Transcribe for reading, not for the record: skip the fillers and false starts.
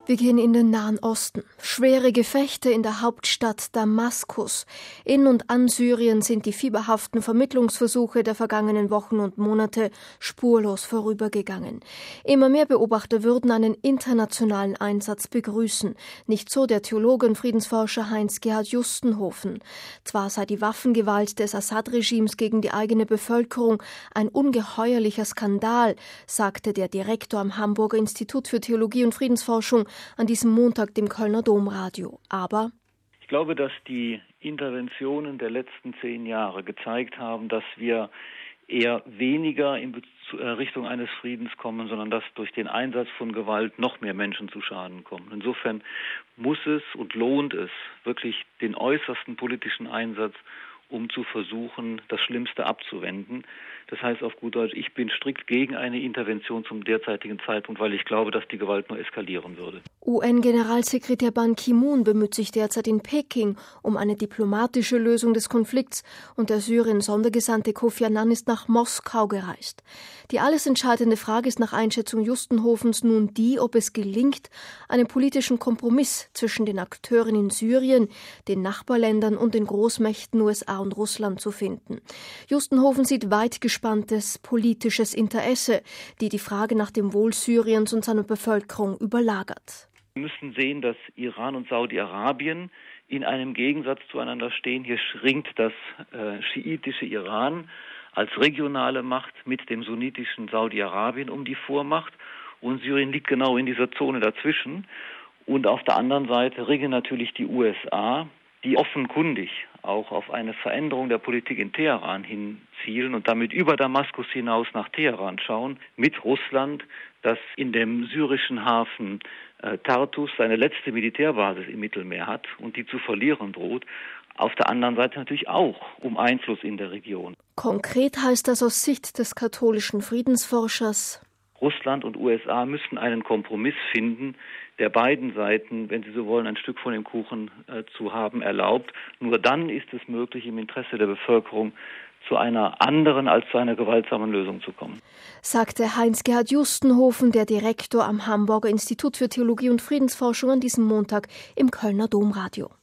Wir gehen in den Nahen Osten. Schwere Gefechte in der Hauptstadt Damaskus. In und an Syrien sind die fieberhaften Vermittlungsversuche der vergangenen Wochen und Monate spurlos vorübergegangen. Immer mehr Beobachter würden einen internationalen Einsatz begrüßen. Nicht so der Theologe und Friedensforscher Heinz-Gerhard Justenhofen. Zwar sei die Waffengewalt des Assad-Regimes gegen die eigene Bevölkerung ein ungeheuerlicher Skandal, sagte der Direktor am Hamburger Institut für Theologie und Friedensforschung an diesem Montag dem Kölner Domradio. Aber ich glaube, dass die Interventionen der letzten 10 Jahre gezeigt haben, dass wir eher weniger in Richtung eines Friedens kommen, sondern dass durch den Einsatz von Gewalt noch mehr Menschen zu Schaden kommen. Insofern muss es und lohnt es wirklich den äußersten politischen Einsatz, um zu versuchen, das Schlimmste abzuwenden. Das heißt auf gut Deutsch, ich bin strikt gegen eine Intervention zum derzeitigen Zeitpunkt, weil ich glaube, dass die Gewalt nur eskalieren würde. UN-Generalsekretär Ban Ki-moon bemüht sich derzeit in Peking um eine diplomatische Lösung des Konflikts und der Syrien-Sondergesandte Kofi Annan ist nach Moskau gereist. Die alles entscheidende Frage ist nach Einschätzung Justenhofens nun die, ob es gelingt, einen politischen Kompromiss zwischen den Akteuren in Syrien, den Nachbarländern und den Großmächten USA und Russland zu finden. Justenhofen sieht weit gespanntes politisches Interesse, die Frage nach dem Wohl Syriens und seiner Bevölkerung überlagert. Wir müssen sehen, dass Iran und Saudi-Arabien in einem Gegensatz zueinander stehen. Hier schrinkt das schiitische Iran als regionale Macht mit dem sunnitischen Saudi-Arabien um die Vormacht. Und Syrien liegt genau in dieser Zone dazwischen. Und auf der anderen Seite ringen natürlich die USA, die offenkundig auch auf eine Veränderung der Politik in Teheran hinzielen und damit über Damaskus hinaus nach Teheran schauen, mit Russland, das in dem syrischen Hafen Tartus seine letzte Militärbasis im Mittelmeer hat und die zu verlieren droht. Auf der anderen Seite natürlich auch um Einfluss in der Region. Konkret heißt das aus Sicht des katholischen Friedensforschers: Russland und USA müssen einen Kompromiss finden, der beiden Seiten, wenn sie so wollen, ein Stück von dem Kuchen zu haben erlaubt. Nur dann ist es möglich, im Interesse der Bevölkerung zu einer anderen als zu einer gewaltsamen Lösung zu kommen. Sagte Heinz-Gerhard Justenhofen, der Direktor am Hamburger Institut für Theologie und Friedensforschung, an diesem Montag im Kölner Domradio.